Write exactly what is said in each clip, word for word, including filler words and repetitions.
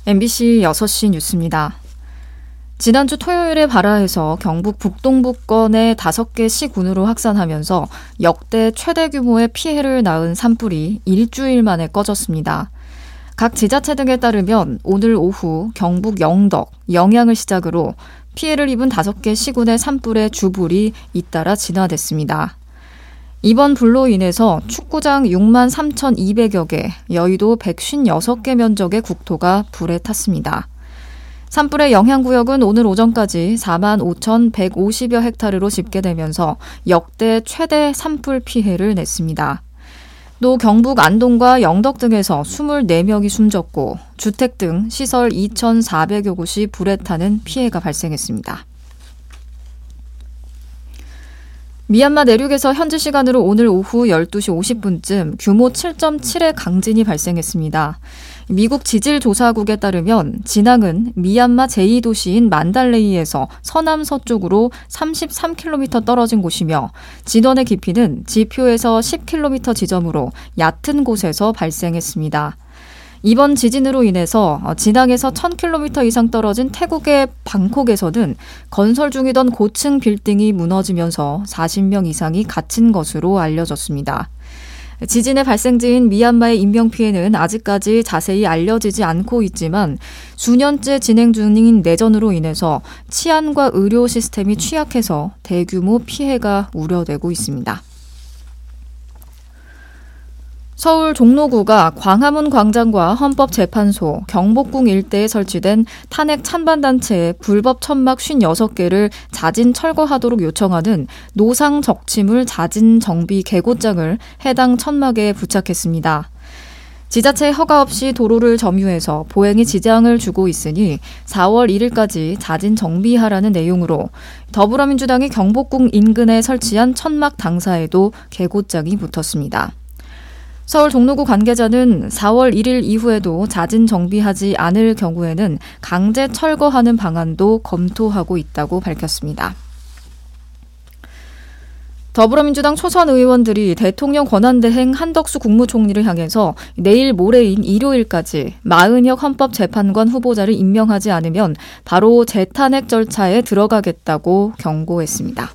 엠비씨 여섯 시 뉴스입니다. 지난주 토요일에 발화해서 경북 북동부권의 다섯 개 시군으로 확산하면서 역대 최대 규모의 피해를 낳은 산불이 일주일 만에 꺼졌습니다. 각 지자체 등에 따르면 오늘 오후 경북 영덕, 영양을 시작으로 피해를 입은 다섯 개 시군의 산불의 주불이 잇따라 진화됐습니다. 이번 불로 인해서 축구장 육만 삼천이백여 개, 여의도 백오십육 개 면적의 국토가 불에 탔습니다. 산불의 영향구역은 오늘 오전까지 사만 오천백오십여 헥타르로 집계되면서 역대 최대 산불 피해를 냈습니다. 또 경북 안동과 영덕 등에서 이십사 명이 숨졌고 주택 등 시설 이천사백여 곳이 불에 타는 피해가 발생했습니다. 미얀마 내륙에서 현지 시간으로 오늘 오후 열두 시 오십 분쯤 규모 칠 점 칠의 강진이 발생했습니다. 미국 지질조사국에 따르면 진앙은 미얀마 제이 도시인 만달레이에서 서남서쪽으로 삼십삼 킬로미터 떨어진 곳이며 진원의 깊이는 지표에서 십 킬로미터 지점으로 얕은 곳에서 발생했습니다. 이번 지진으로 인해서 진앙에서 천 킬로미터 이상 떨어진 태국의 방콕에서는 건설 중이던 고층 빌딩이 무너지면서 사십 명 이상이 갇힌 것으로 알려졌습니다. 지진의 발생지인 미얀마의 인명피해는 아직까지 자세히 알려지지 않고 있지만 수년째 진행 중인 내전으로 인해서 치안과 의료 시스템이 취약해서 대규모 피해가 우려되고 있습니다. 서울 종로구가 광화문 광장과 헌법재판소, 경복궁 일대에 설치된 탄핵 찬반단체의 불법 천막 오십육 개를 자진 철거하도록 요청하는 노상 적치물 자진 정비 계고장을 해당 천막에 부착했습니다. 지자체 허가 없이 도로를 점유해서 보행에 지장을 주고 있으니 사월 일일까지 자진 정비하라는 내용으로 더불어민주당이 경복궁 인근에 설치한 천막 당사에도 계고장이 붙었습니다. 서울 종로구 관계자는 사월 일일 이후에도 자진 정비하지 않을 경우에는 강제 철거하는 방안도 검토하고 있다고 밝혔습니다. 더불어민주당 초선 의원들이 대통령 권한대행 한덕수 국무총리를 향해서 내일 모레인 일요일까지 마은혁 헌법재판관 후보자를 임명하지 않으면 바로 재탄핵 절차에 들어가겠다고 경고했습니다.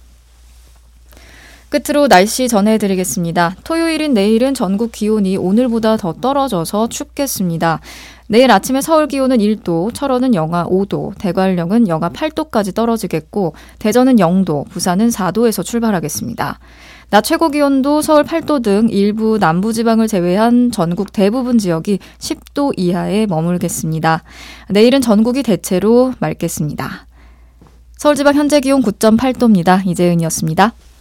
끝으로 날씨 전해드리겠습니다. 토요일인 내일은 전국 기온이 오늘보다 더 떨어져서 춥겠습니다. 내일 아침에 서울 기온은 일 도, 철원은 영하 오 도, 대관령은 영하 팔 도까지 떨어지겠고 대전은 영 도, 부산은 사 도에서 출발하겠습니다. 낮 최고 기온도 서울 팔 도 등 일부 남부지방을 제외한 전국 대부분 지역이 십 도 이하에 머물겠습니다. 내일은 전국이 대체로 맑겠습니다. 서울지방 현재 기온 구 점 팔 도입니다. 이재은이었습니다.